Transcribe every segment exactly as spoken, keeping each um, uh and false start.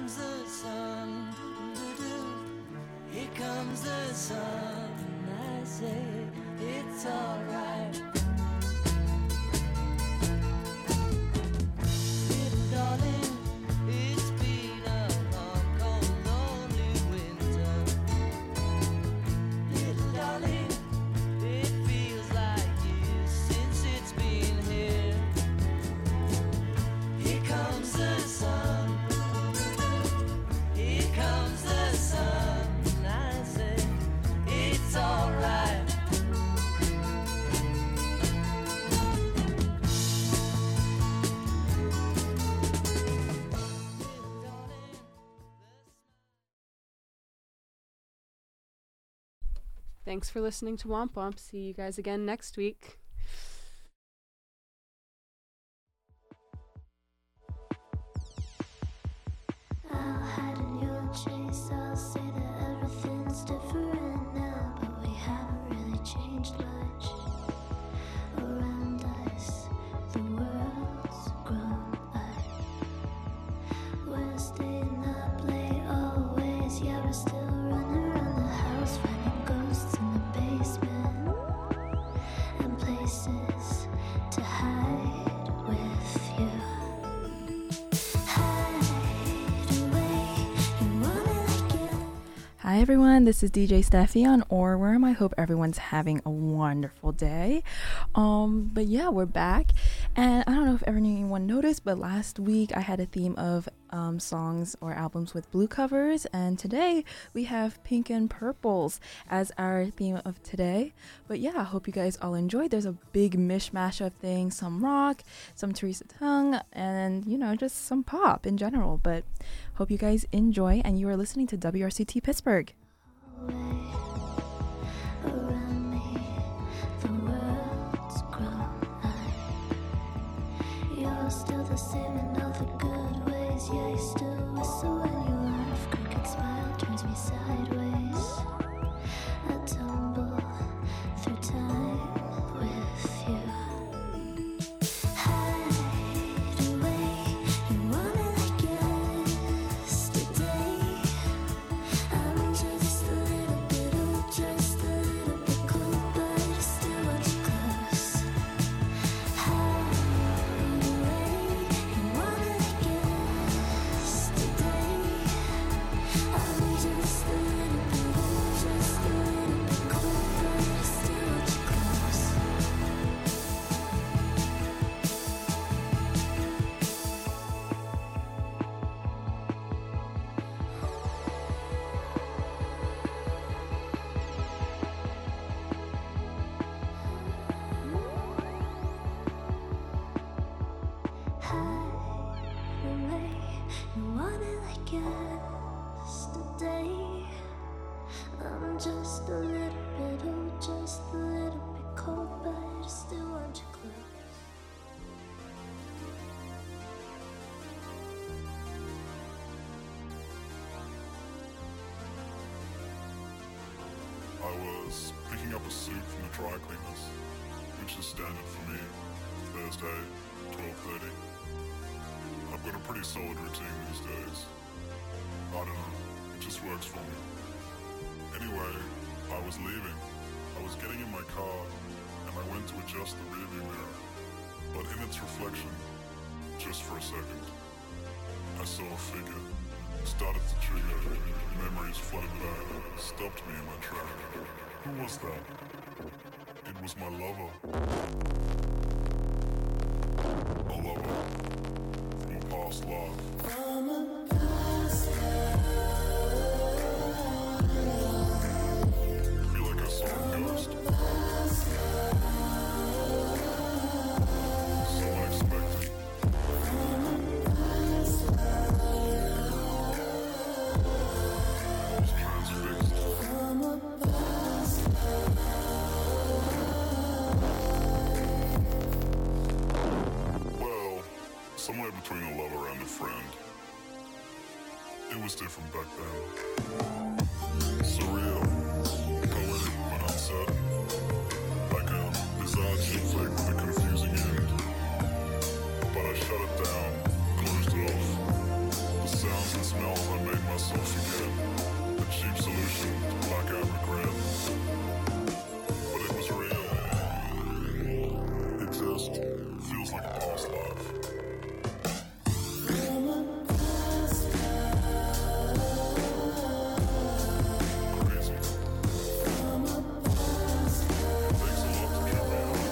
comes the sun, here comes the sun, I say it's alright. Little darling, it's been a long, cold, lonely winter. Little darling, it feels like years since it's been here. Here comes the sun, here comes the sun, I say it's alright. Thanks for listening to Womp Womp. See you guys again next week. I'll hide in your chase. I'll say that everything's different now, but we haven't really changed much. Around us, the world's grown up. We're staying up late always. Yeah, we're still running around the house, finding ghosts in the basement and places to hide with you. Hi everyone, this is D J Steffi on Ohrwurm. I hope everyone's having a wonderful day. Um, but yeah, we're back. And I don't know if anyone noticed, but last week I had a theme of um, songs or albums with blue covers. And today we have pink and purples as our theme of today. But yeah, I hope you guys all enjoyed. There's a big mishmash of things, some rock, some Teresa Tung, and you know, just some pop in general. But hope you guys enjoy, and you are listening to W R C T Pittsburgh. Around me, the world's grown up. You're still the same in all the good ways. Yeah, you still whistle when you laugh. Crooked smile turns me sideways. I tumble through time with you. Hide away, you want it like yesterday. I'm just a little bit old, just a little bit cold, but I still want you close. Hide away, you want it like yesterday. I'm just a little bit old, just a little bit cold, but I still want you close. Hide away, you want it like yesterday. I'm just a little bit old, just a little bit cold, but I still want you close. I was picking up a suit from the dry cleaners, which is standard for me, Thursday, twelve thirty. I've got a pretty solid routine these days. I don't know, it just works for me. Anyway, I was leaving. I was getting in my car, and I went to adjust the rearview mirror. But in its reflection, just for a second, I saw a figure. Started to trigger, memories flooded back, stopped me in my track. Who was that? It was my lover. A lover from a past life. From a past I feel like I saw a ghost. So unexpected. I was transfixed. Well, somewhere between a lover and a friend. It was different back then. Surreal, poetic but uncertain. Like a bizarre chick flick with a confusing end. But I shut it down, closed it off. The sounds and smells feels like a past life. Crazy. Takes a lot to trip me up.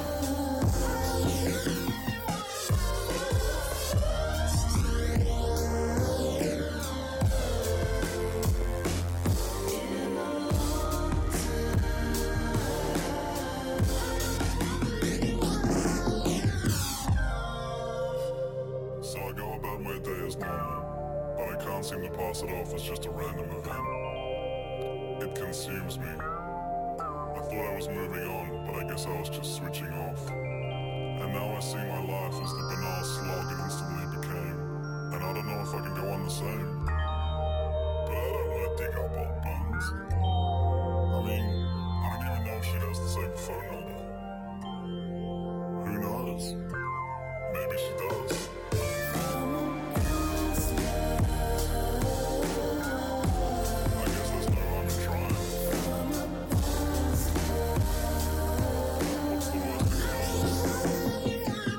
So I go about my day as normal, but I can't seem to pass it off as just a random event. It consumes me. I thought I was moving on, but I guess I was just switching off. And now I see my life as the banal slog it instantly became. And I don't know if I can go on the same. But I don't want to dig up old bones. I mean, I don't even know if she has the same phone number. Who knows? Maybe she does. I guess there's no harm in trying. What's the worst that can happen?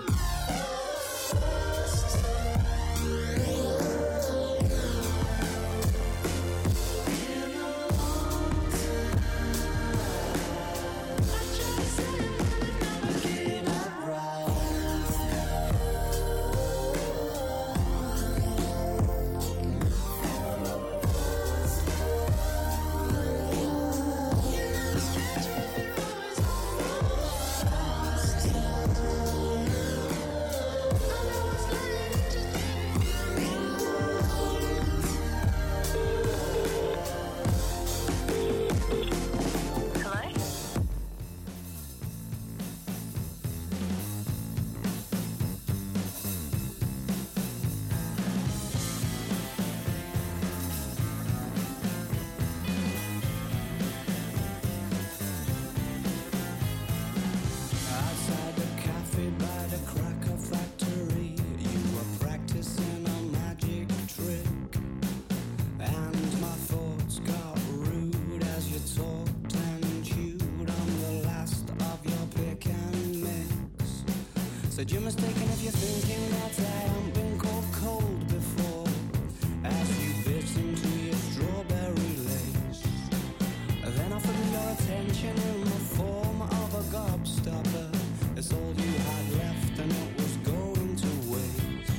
Outside the cafe by the cracker factory, you were practicing a magic trick. And my thoughts got rude as you talked and chewed on the last of your pick and mix. Said you're mistaken if you're thinking that I haven't been called cold before. As you bit into your strawberry lace, then offered me your attention in the form of a gobstopper. It's all you had left and it was going to waste.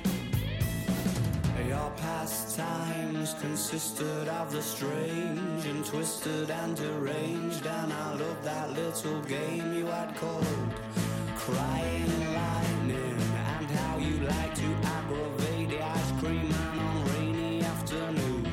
Your pastimes consisted of the strange and twisted and deranged, and I loved that little game you had called Crying Lightning, and how you like to aggravate the ice cream man on rainy afternoons.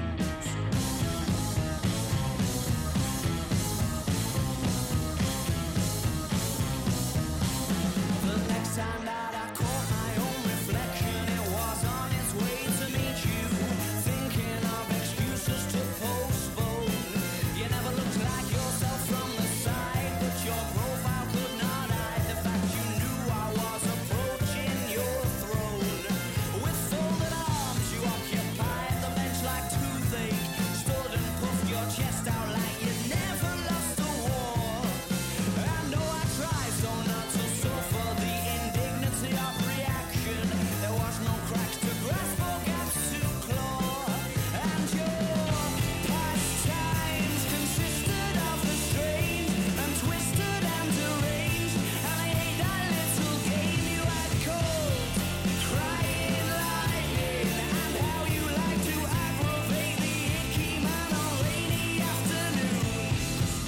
The next time that I caught my own reflection, it was on its way to meet you, thinking of excuses to postpone. You never looked like yourself from the side, but your profile could not hide the fact you knew I was approaching your throne. With folded arms, you occupied the bench like toothache, stood and puffed your chest out like you'd never lost a war. I know I tried so not to suffer the indignity of reaction. There was no cracks to grasp or gaps to claw. And your pastimes consisted of the strange and twisted and deranged, and I hate that little game you had called Crying Lightning, and how you like to aggravate the icky man on rainy afternoons.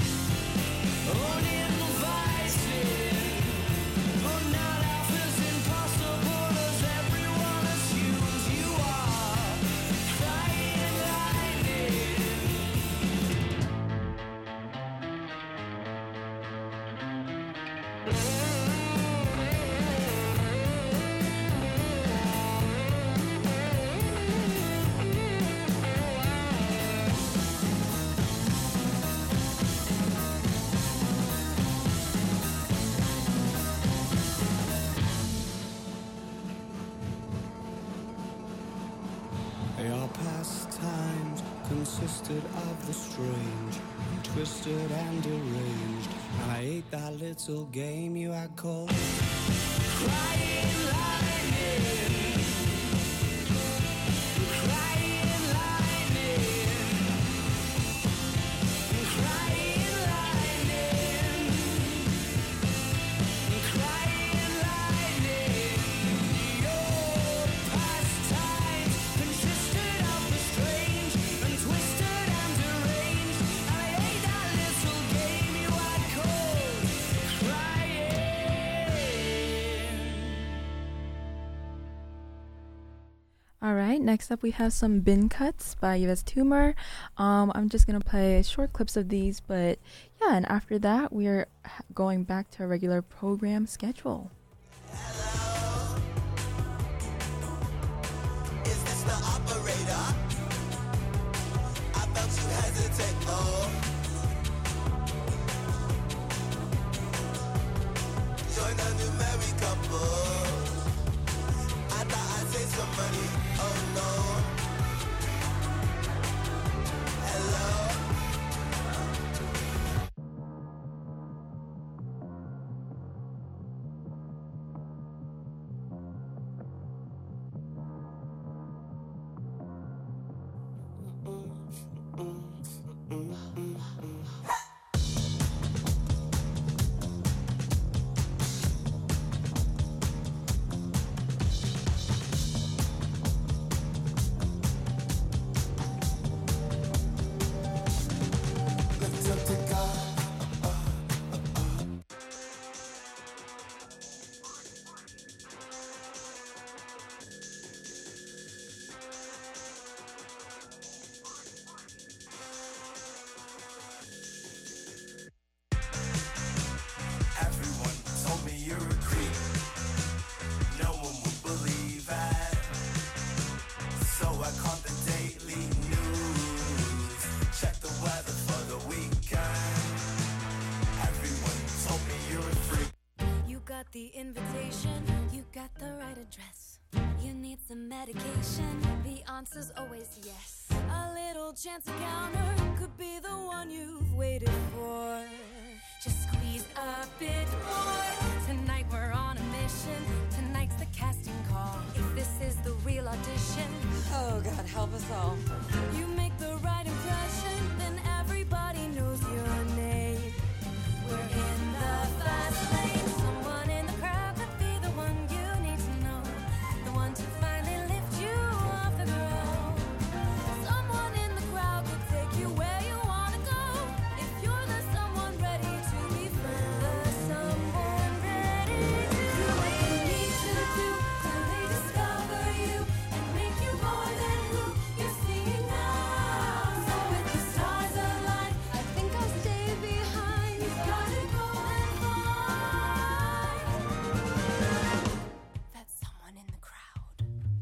Uninvited, but not half as impossible as everyone assumes you are. Crying lightning. Your pastimes consisted of the strange, and twisted and deranged, and I ate that little game you had called Crying All right, next up we have some Bin Cuts by U S Tumor. Um, I'm just gonna play short clips of these, but yeah, and after that we're h- going back to our regular program schedule. Is this the operator? I felt you hesitate, oh. Join a new married couple. I thought I'd save some money, oh no. Hello? Lift up to God. Everyone told me you're a creep. No one would believe it. So I called the daily news. Check the weather for the weekend. Everyone told me you're a freak. You got the invitation, you got the right address. You need some medication, the answer's always yes. A little chance encounter could be the one you've waited for. Just squeeze a bit more. Tonight we're on a mission, tonight's the casting call. If this is the real audition, Oh, God, help us all. you make the right impression, then everybody knows your name. We're in the fast lane. Someone in the crowd could be the one you need to know. The one to finally lift you off the ground. Someone in the crowd could take you where you wanna go. If you're the someone ready to be found. The someone ready to do what you need to do till they discover you and make you more than who you're seeing now. So with the stars aligned, I think I'll stay behind. You've got to go and find that someone in the crowd.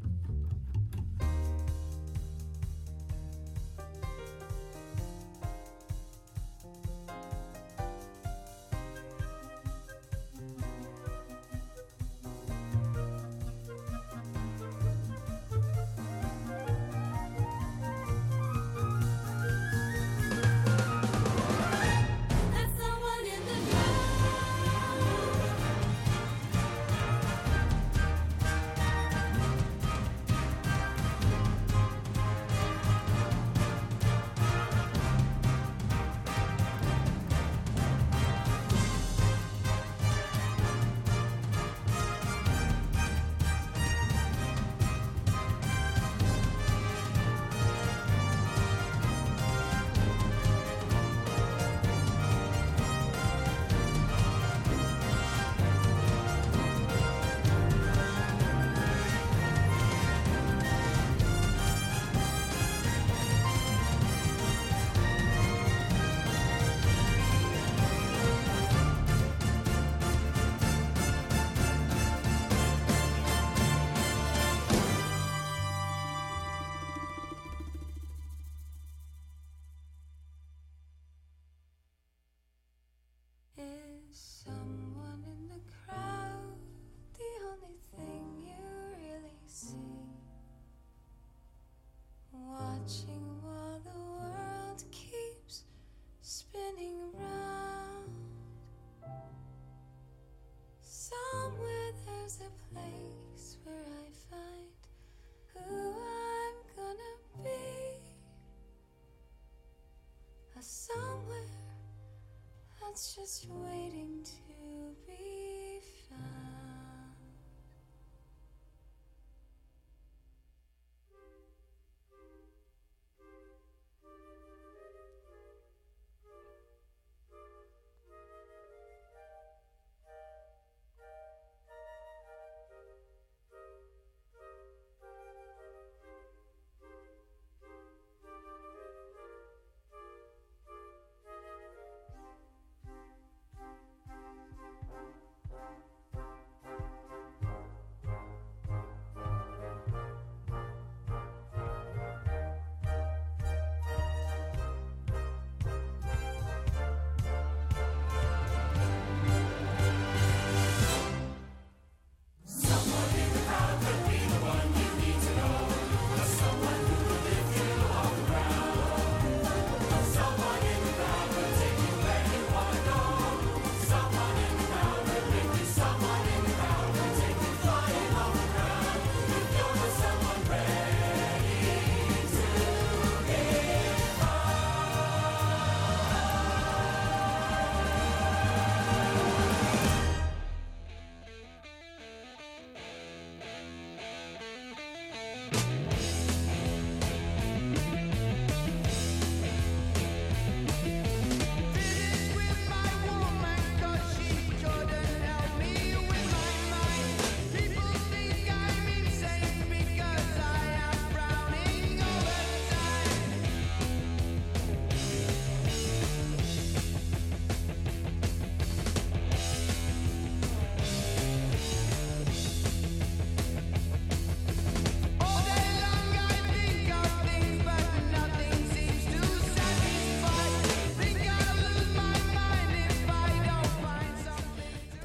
That someone in the Is someone in the crowd the only thing you really see? Watching while the world keeps spinning round. Somewhere there's a place where I find who I'm gonna be. A somewhere that's just waiting to be found.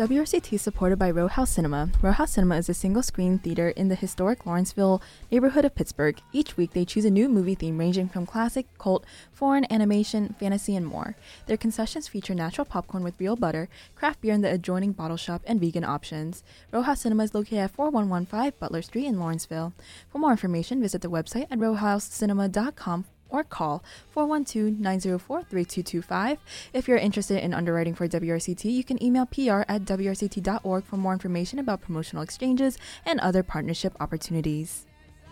W R C T is supported by Row House Cinema. Row House Cinema is a single-screen theater in the historic Lawrenceville neighborhood of Pittsburgh. Each week, they choose a new movie theme ranging from classic, cult, foreign, animation, fantasy, and more. Their concessions feature natural popcorn with real butter, craft beer in the adjoining bottle shop, and vegan options. Row House Cinema is located at forty-one fifteen Butler Street in Lawrenceville. For more information, visit the website at row house cinema dot com or call four one two, nine zero four, three two two five. If you're interested in underwriting for W R C T, you can email P R at W R C T dot org for more information about promotional exchanges and other partnership opportunities.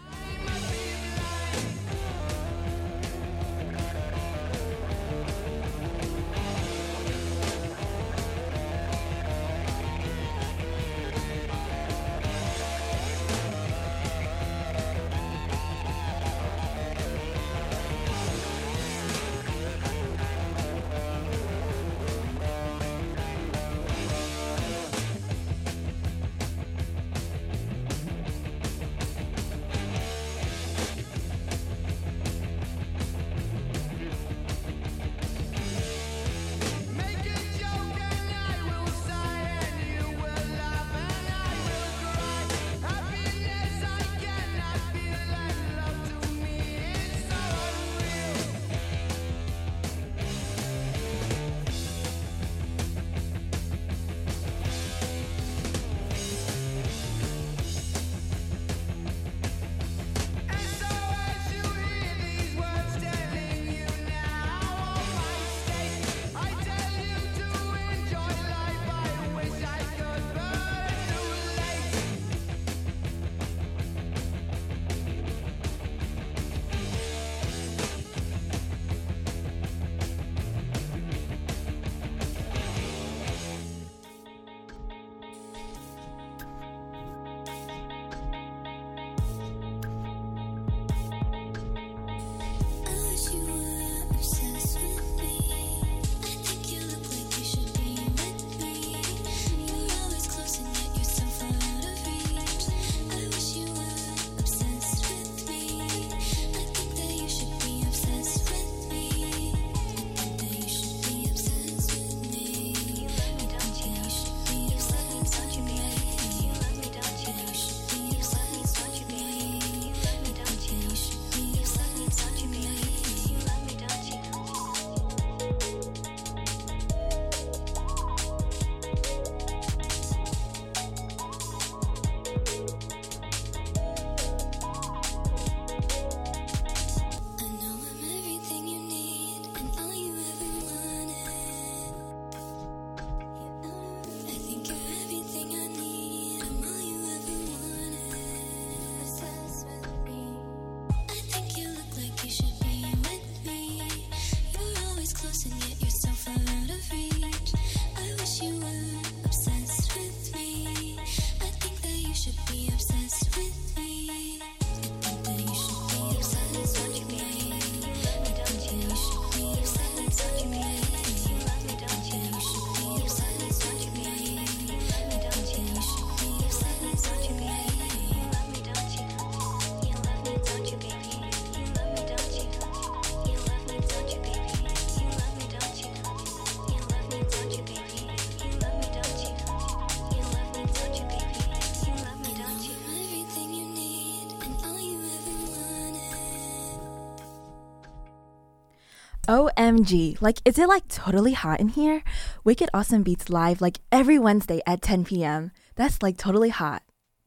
O M G, like, is it like totally hot in here? Wicked Awesome Beats live like every Wednesday at ten p.m. That's like totally hot.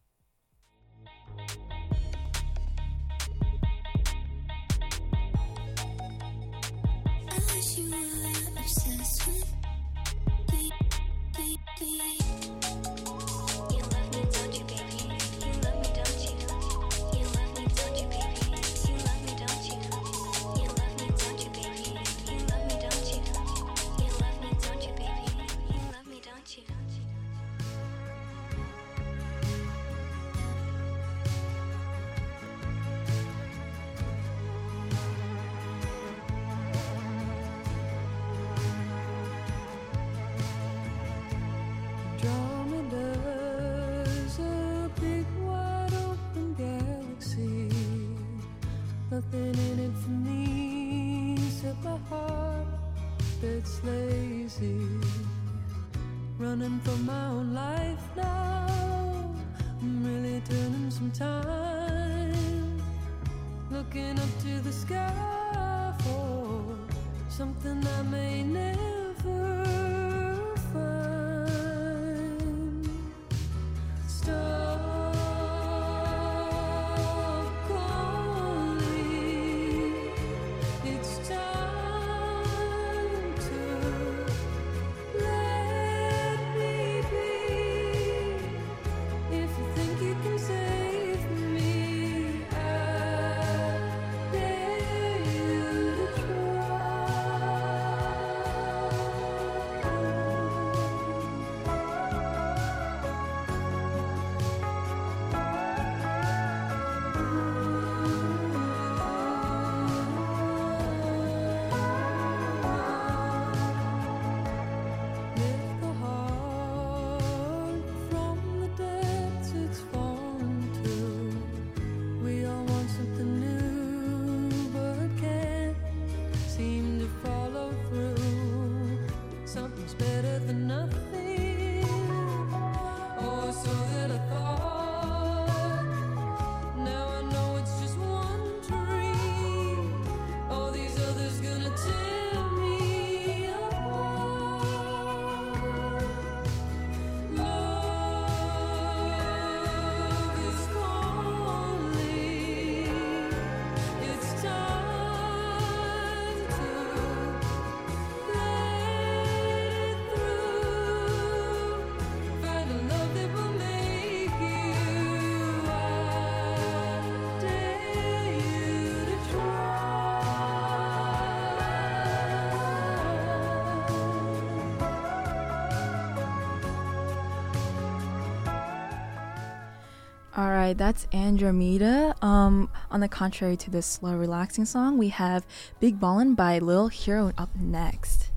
I wish you were obsessed with me, me, me. You love me, don't you, baby? You love me, don't you? You love me, don't you, baby? You love me, don't you? You love me, don't you, baby? You love me, don't you? You love me, don't you, baby? You love me, don't you? some time looking up to the sky for something I may never find. Stop calling. It's time to let me be. If you think you can save me, I dare you to lift the heart from the depths it's fallen to. We all want something new, but can't seem to follow through. Something's better than nothing, or so that I thought. Now I know it's just one dream. All these others gonna tear me apart. Love is calling. It's time to let it through. Find a love that will make you. I dare you to All right, that's Andromeda. Um, on the contrary to this slow, relaxing song, we have Big Ballin' by Lil Hero up next.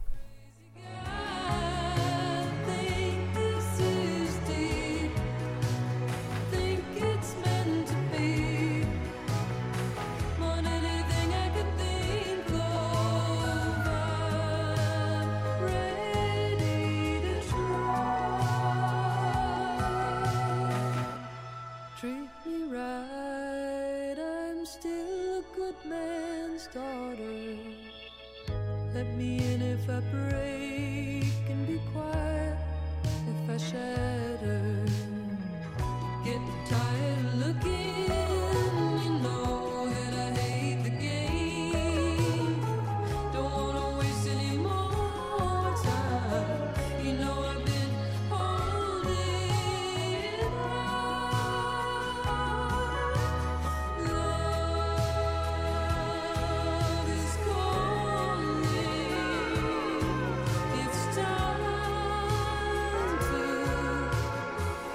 I think this is deep. Think it's meant to be. Want anything I could think of. I'm ready to try. Treat me right. I'm still a good man's daughter. Let me in if I break, and be quiet if I shatter. Get tired of looking, you know that I hate the game. Don't wanna waste any more time. You know I've been holding on. Love is calling. It's time to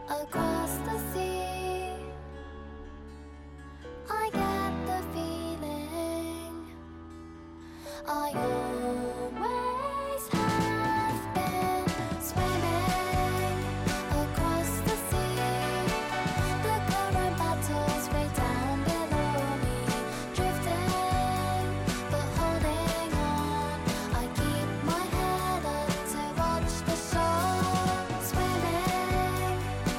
across the sea. I get the feeling I always have been swimming across the sea. The current battles way down below me, drifting but holding on. I keep my head up to watch the show. Swimming,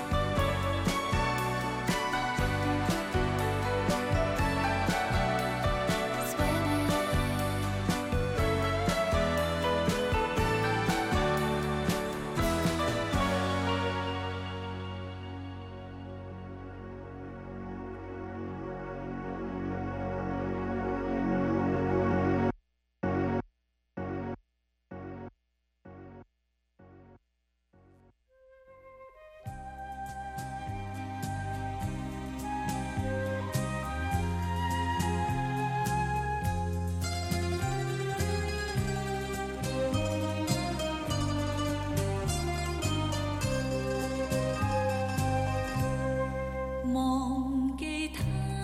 忘記他，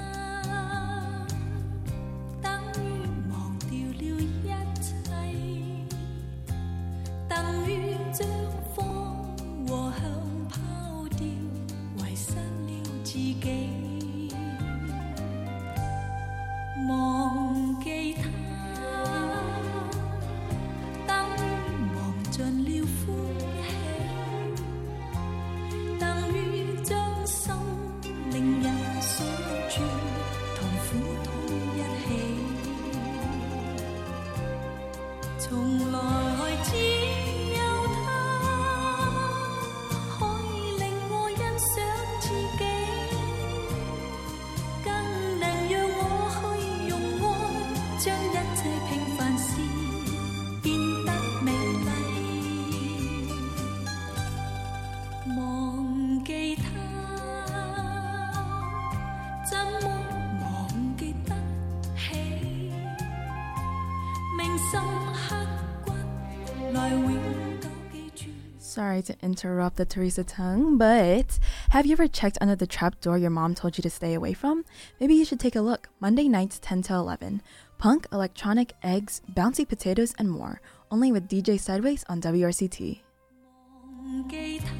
等於忘掉了一切，等於將風和香拋掉，遺失了自己。忘記他，等於忘盡了歡喜，等於將心令人鎖住，同苦痛一起。從來只有他可以令我欣賞自己，更能讓我去用愛將一切平凡事變得美麗。忘記他，怎麼忘記得起？銘心刻骨，來永久記住。 Sorry to interrupt the Teresa tongue, but have you ever checked under the trap door your mom told you to stay away from? Maybe you should take a look. Monday nights ten to eleven. Punk, electronic, eggs, bouncy potatoes, and more. Only with D J Sideways on W R C T. 忘記他，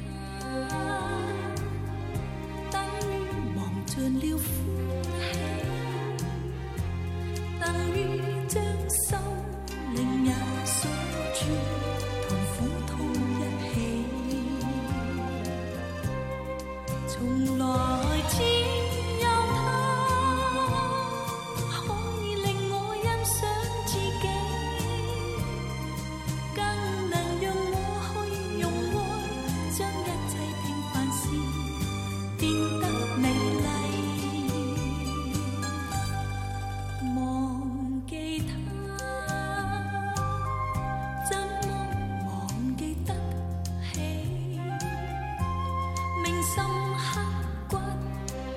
等於忘盡了歡喜，等於將心靈也鎖住，同苦痛一起。從來只有他可以令我欣賞自己，更能讓我去用愛將一切平凡事變得美麗。忘記他，怎麼忘記得起？銘心刻骨，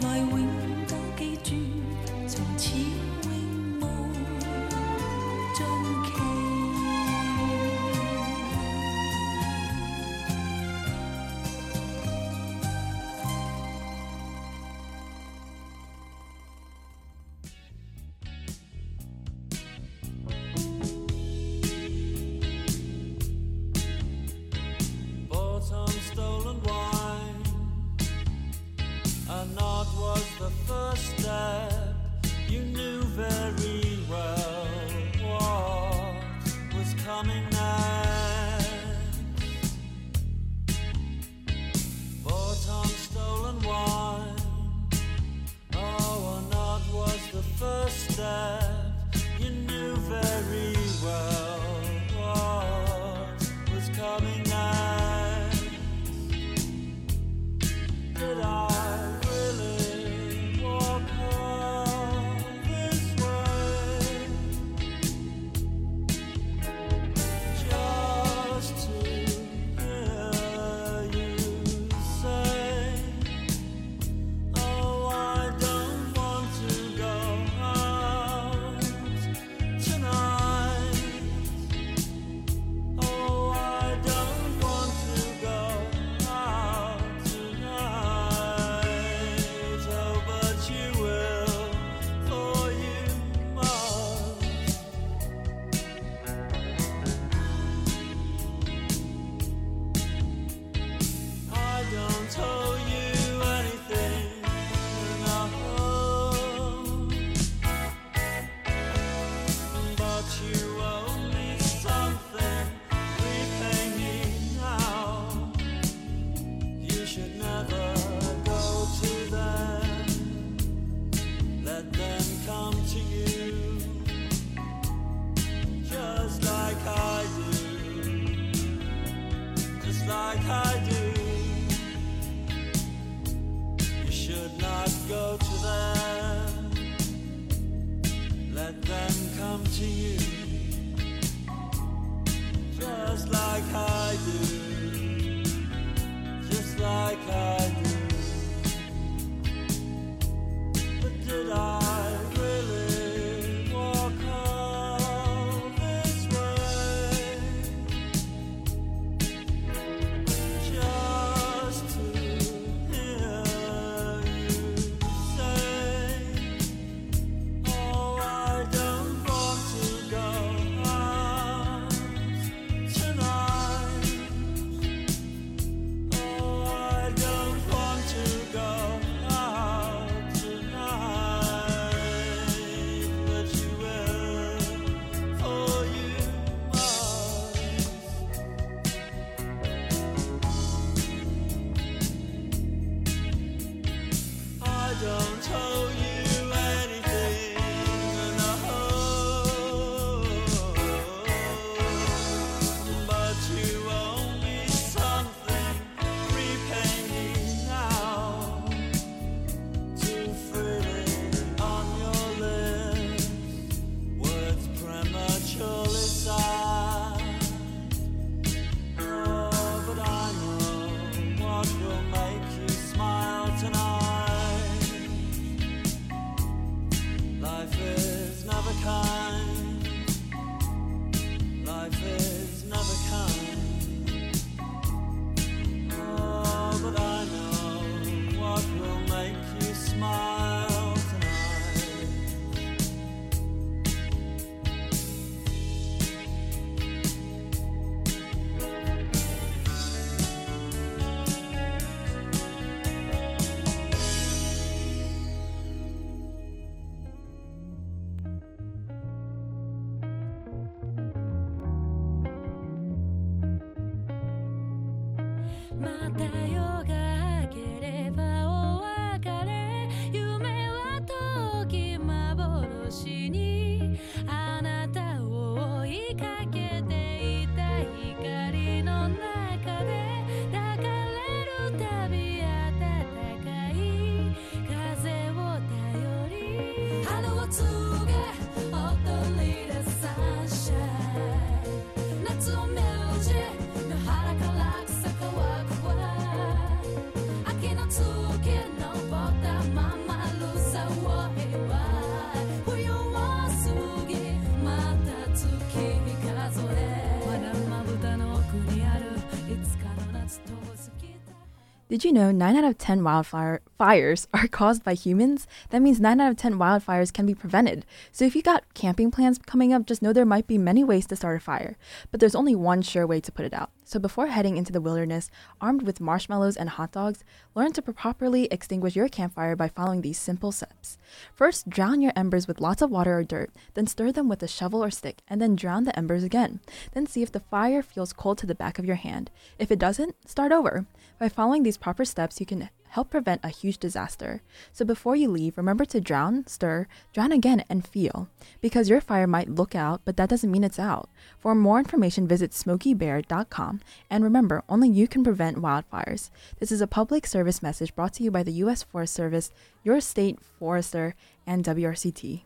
Did you know nine out of ten wildfire fires are caused by humans? That means nine out of ten wildfires can be prevented. So if you got camping plans coming up, just know there might be many ways to start a fire. But there's only one sure way to put it out. So before heading into the wilderness, armed with marshmallows and hot dogs, learn to properly extinguish your campfire by following these simple steps. First, drown your embers with lots of water or dirt, then stir them with a shovel or stick, and then drown the embers again. Then see if the fire feels cold to the back of your hand. If it doesn't, start over. By following these proper steps, you can help prevent a huge disaster. So before you leave, remember to drown, stir, drown again, and feel. Because your fire might look out, but that doesn't mean it's out. For more information, visit smoky bear dot com. And remember, only you can prevent wildfires. This is a public service message brought to you by the U S Forest Service, your state forester, and W R C T.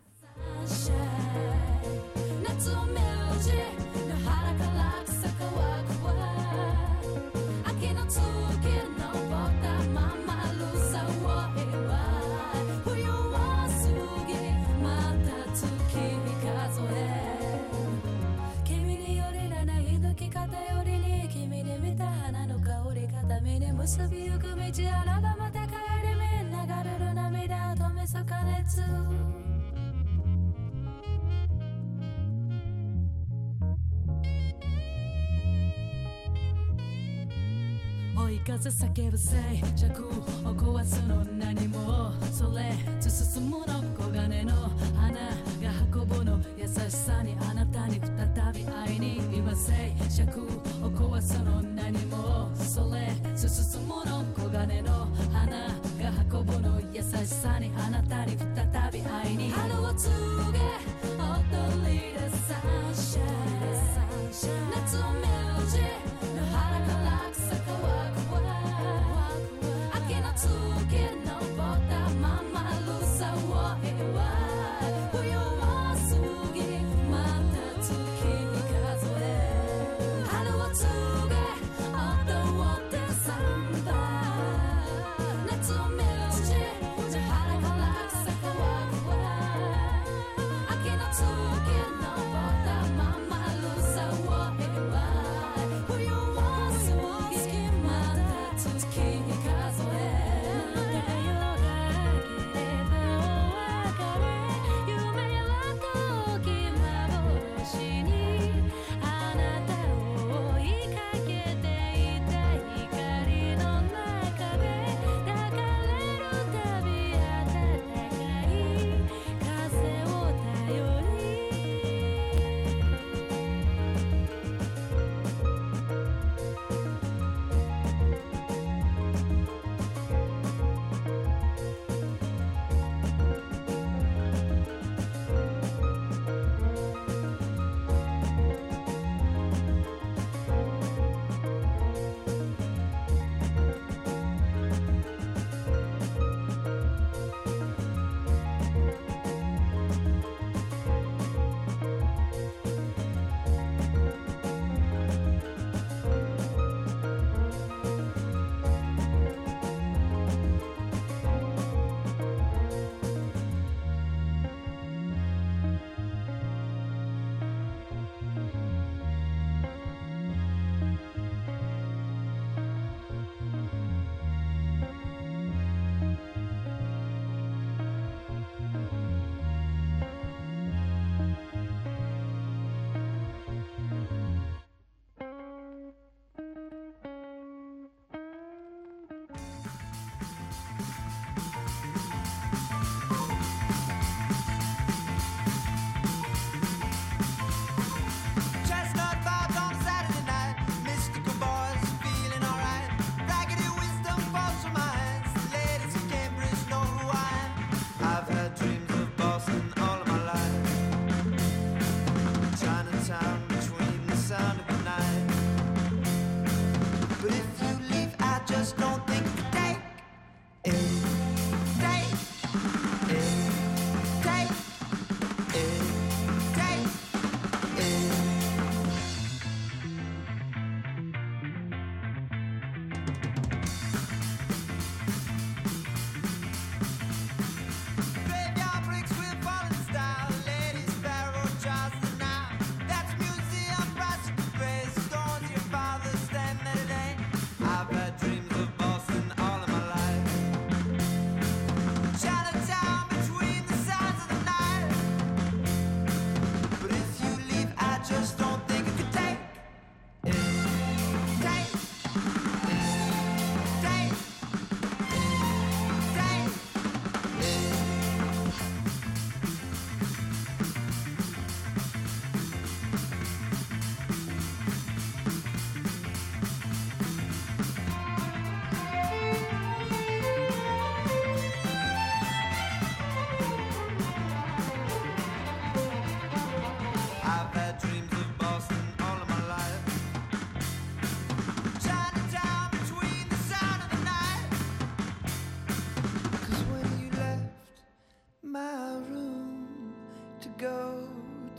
Because it's a give say, Jaku, Okowasuno, Nanimo, Sole, to Susumono, Koganeno, Hana, Gahakobono, Yasasani, Anatani, Tatabi, Aini, Iba say, Jaku, Okowasuno, Nanimo, Sole, to Susumono, Koganeno, Hana, Gahakobono, Yasasani, Anatani, Tatabi, Aini, Hanawatsuge, all the leader sunshine, sunshine, not to melody, no Harakalak, Sakawa. Oh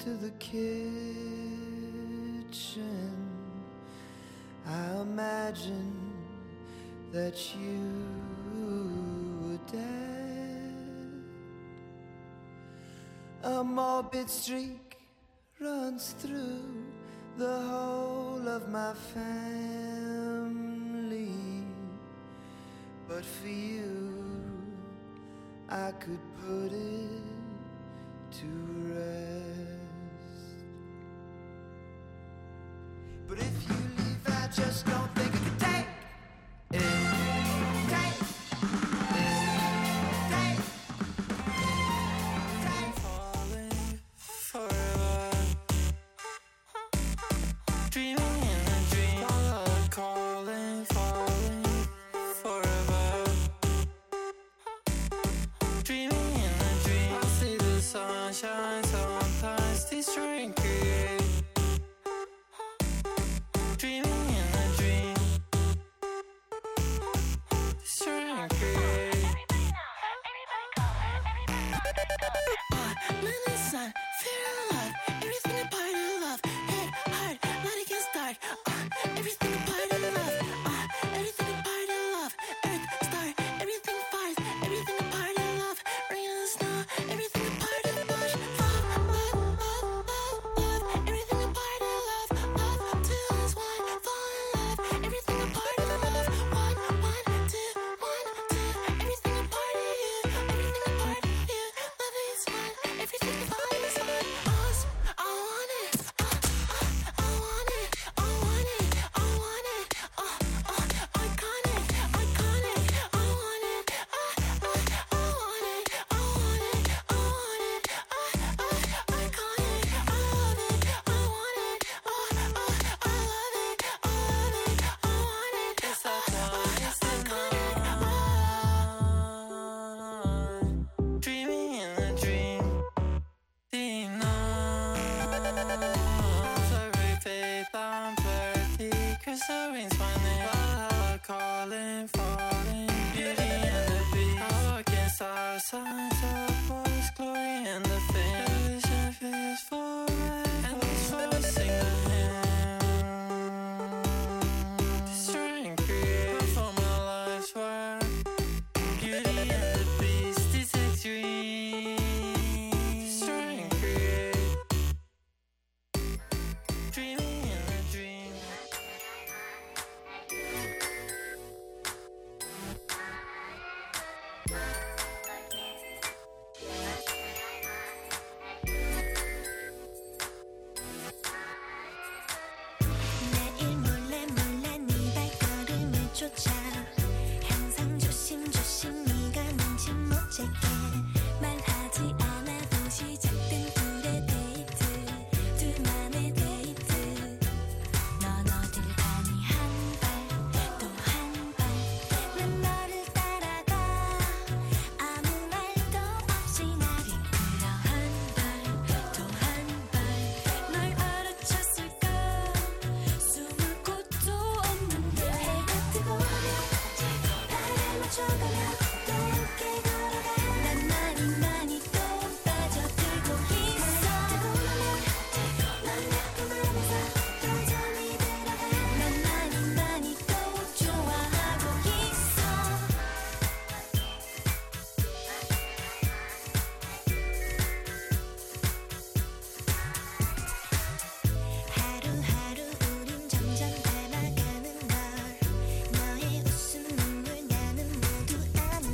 into the kitchen, I imagine that you were dead. A morbid streak runs through the whole of my family, but for you I could put it to rest. But if you leave, I just don't think I can take it. Take it. Take it. Falling forever, dreaming in a dream, calling, falling forever, dreaming in a dream. I see the sunshine sometimes destroy and create. Dreaming in a dream, destroy and create. Moon and sun, fear and love, everything a part of love. Head, heart, light against dark. Uh, everything a part of love. Uh, everything a part of love. Earth, star, everything fires, everything a part of love. Rain and snow, everything a part of bush. Love, love, love, love, love, everything a part of love. Love, two is one, fall in love, everything a part of love. One, one, two, one, two, everything a part of you, everything a part of you. Love is one, everything a part is one. Us, I want it, uh, uh, I want it, I want it, I want it, uh, uh, iconic, iconic, I want it, uh, uh, I want it, I want it, I want it, uh, uh, iconic, I love it, I want it, uh, uh, I love it, I love it, I want it, it's that one, it's the one. Dreaming in a dream, deep nights, every faith I'm thirty, crystal rings running, wild calling, falling, beauty and the beast. I walk in star signs of voice, glory and the fame. Vision feels for and this voice sing the hymn. Destroy and create, perform my life's work. Beauty and the beast, detect dreams. Destroy and create, dreaming in a dream. 매일 몰래 몰래 네 발걸음을 쫓아 항상 조심조심 네가 눈치 못 채게 말하지 않아도 시작된 둘의 데이트 둘만의 데이트 넌 어딜 가니 한 발 또 한 발 난 너를 따라가 아무 말도 없이 나를 끌어 한 발 또 한 발 널 알아챘을까 숨을 곳도 없는데 해가 뜨거우면 발을 맞춰가며 또 함께 걸어가 난 많이 많이 또 빠져들고 있어 뜨거우면 넌 약간 불안해서 또 잠이 들어가 난 많이 많이 또 좋아하고 있어 하루하루 우린 점점 닮아가는 걸 너의 웃음 눈물 나는 모두 아는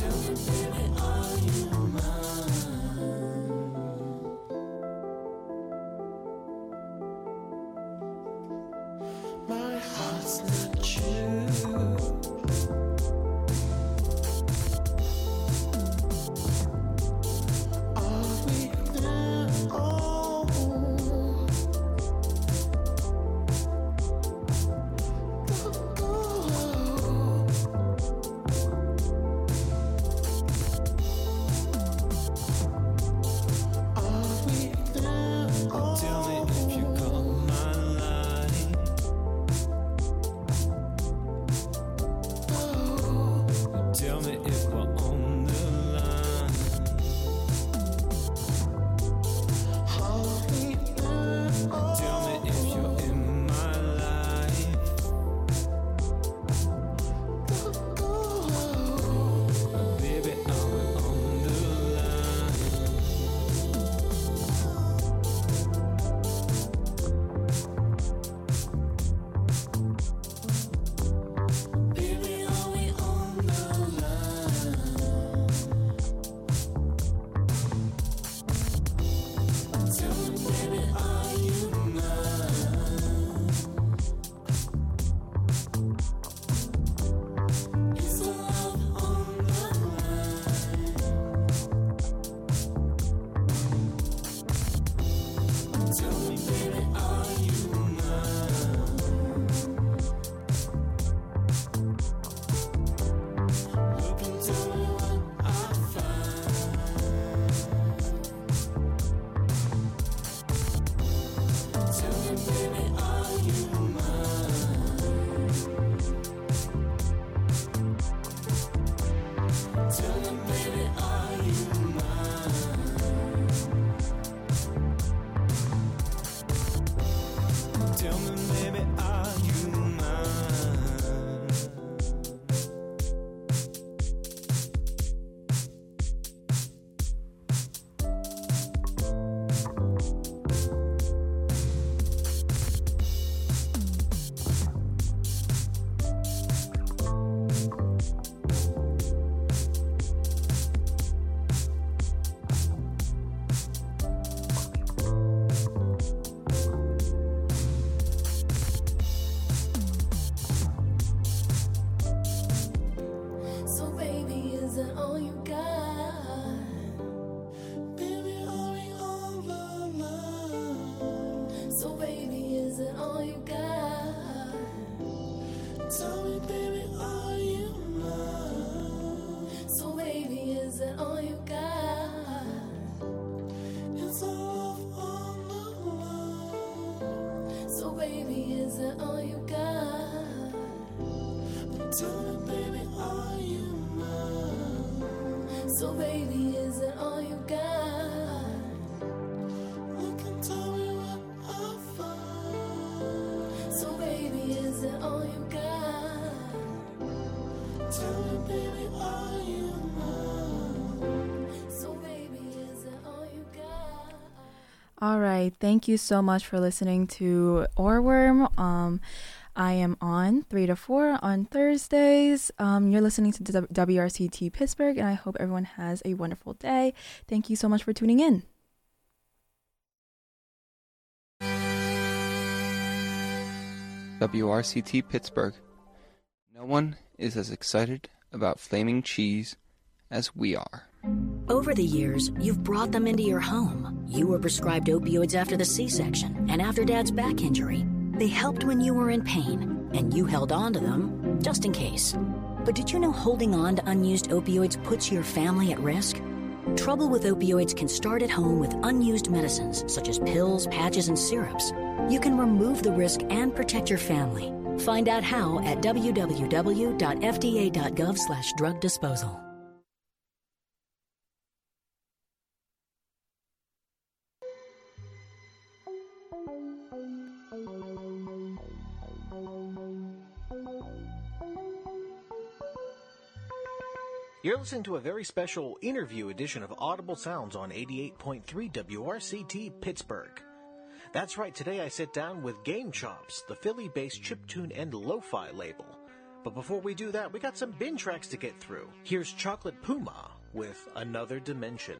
My heart's not true. Are we there? Oh. Are we there? Oh. Tell me if you call my line. Tell me if we're on the line. Are we there? Oh. Tell me if you're in my life. Baby, are we on the line? Baby, are we on the line? Tell me, baby, are you mine? Is the love on the line? Tell me, baby, are you mine? Look and tell me what I find. Tell me, baby, are you mine? Tell me, baby, are you mine? Tell me, baby, are you mine? So baby, is that all you got? Baby, are we on the line? So baby, is that all you got? Tell me, baby, are you mine? So baby, is that all you got? It's all love on the line. So baby, is that all you got? Tell me, baby, are you mine? So baby, is that all you got? Look and tell me what I find. So baby, is that all you got? Tell me, baby, are you mine? So baby, is that all you got? All right. Thank you so much for listening to Ohrwurm. Um, I am on three to four on Thursdays. Um, you're listening to the W R C T Pittsburgh, and I hope everyone has a wonderful day. Thank you so much for tuning in. W R C T Pittsburgh. No one is as excited about flaming cheese as we are. Over the years, you've brought them into your home. You were prescribed opioids after the C-section and after Dad's back injury. They helped when you were in pain, and you held on to them just in case. But did you know holding on to unused opioids puts your family at risk? Trouble with opioids can start at home with unused medicines such as pills, patches, and syrups. You can remove the risk and protect your family. Find out how at w w w dot f d a dot gov slash drug disposal. You're listening to a very special interview edition of Audible Sounds on eighty-eight point three W R C T Pittsburgh. That's right, today I sit down with Game Chops, the Philly-based chiptune and lo-fi label. But before we do that, we got some bin tracks to get through. Here's Chocolate Puma with Another Dimension.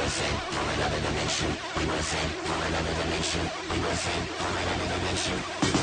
We were sent from another dimension.